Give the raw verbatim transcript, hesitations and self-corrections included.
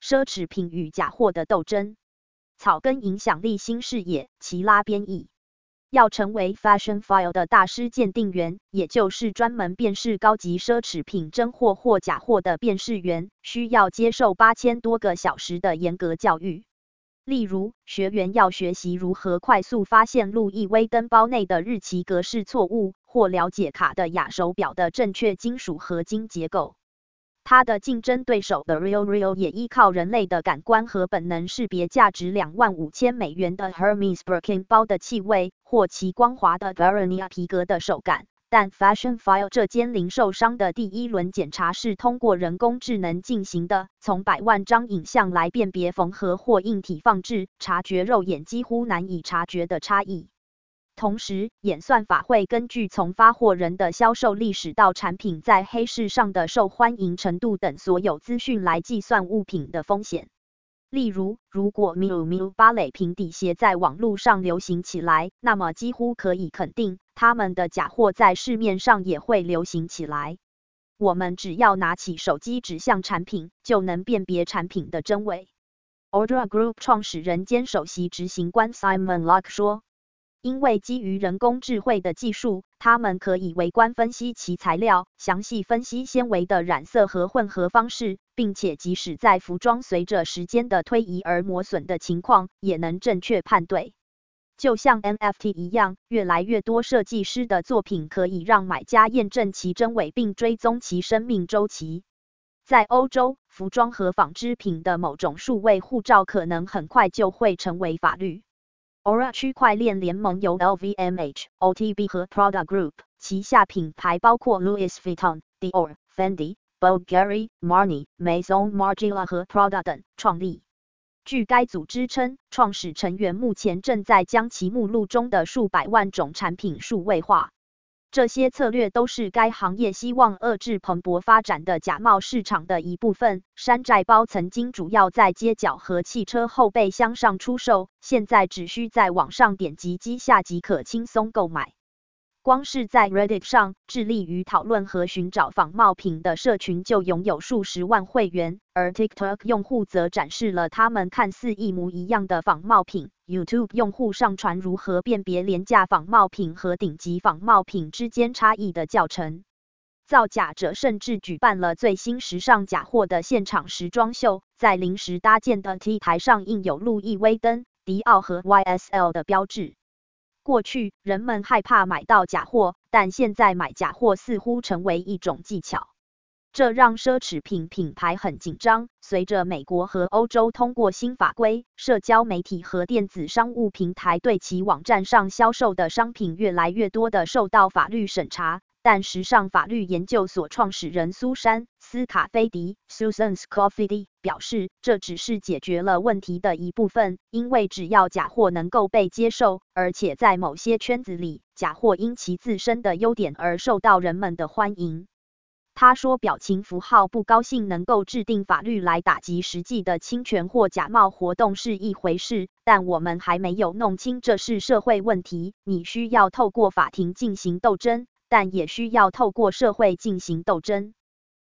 奢侈品与假货的斗争。草根影响力新视野，齐拉编译。要成为 Fashionphile 的大师鉴定员，也就是专门辨识高级奢侈品真货或假货的辨识员，需要接受八千多个小时的严格教育。例如，学员要学习如何快速发现路易威登包内的日期格式错误，或了解卡地亚手表的正确金属合金结构。它的竞争对手 The RealReal 也依靠人类的感官和本能识别价值两万五千美元的 Hermes Birkin 包的气味，或其光滑的 Veronia 皮革的手感。但 Fashionphile 这间零售商的第一轮检查是通过人工智能进行的，从百万张影像来辨别缝合或硬体放置，察觉肉眼几乎难以察觉的差异。同时，演算法会根据从发货人的销售历史到产品在黑市上的受欢迎程度等所有资讯来计算物品的风险。例如，如果 Miu Miu 芭蕾平底鞋在网络上流行起来，那么几乎可以肯定，它们的假货在市面上也会流行起来。我们只要拿起手机指向产品，就能辨别产品的真伪。Ordra Group 创始人兼首席执行官 Simon Luck 说，因为基于人工智慧的技术，他们可以微观分析其材料，详细分析纤维的染色和混合方式，并且即使在服装随着时间的推移而磨损的情况，也能正确判对。就像 N F T 一样，越来越多设计师的作品可以让买家验证其真伪并追踪其生命周期。在欧洲，服装和纺织品的某种数位护照可能很快就会成为法律。Aura 区块链联盟由 L V M H、O T B 和 Prada Group 旗下品牌包括 Louis Vuitton、Dior、Fendi、Bulgari、Marni、Maison Margiela 和 Prada 等创立。据该组织称，创始成员目前正在将其目录中的数百万种产品数位化。这些策略都是该行业希望遏制蓬勃发展的假冒市场的一部分。山寨包曾经主要在街角和汽车后备箱上出售，现在只需在网上点击机下即可轻松购买。光是在 Reddit 上，致力于讨论和寻找仿冒品的社群就拥有数十万会员，而 TikTok 用户则展示了他们看似一模一样的仿冒品。YouTube 用户上传如何辨别廉价仿冒品和顶级仿冒品之间差异的教程。造假者甚至举办了最新时尚假货的现场时装秀，在临时搭建的 T 台上印有路易威登、迪奥和 Y S L 的标志。过去，人们害怕买到假货，但现在买假货似乎成为一种技巧。这让奢侈品品牌很紧张。随着美国和欧洲通过新法规，社交媒体和电子商务平台对其网站上销售的商品越来越多地受到法律审查。但时尚法律研究所创始人苏珊·斯卡菲迪 （Susan Scafidi） 表示，这只是解决了问题的一部分，因为只要假货能够被接受，而且在某些圈子里，假货因其自身的优点而受到人们的欢迎。他说，表情符号不高兴能够制定法律来打击实际的侵权或假冒活动是一回事，但我们还没有弄清这是社会问题。你需要透过法庭进行斗争，但也需要透过社会进行斗争。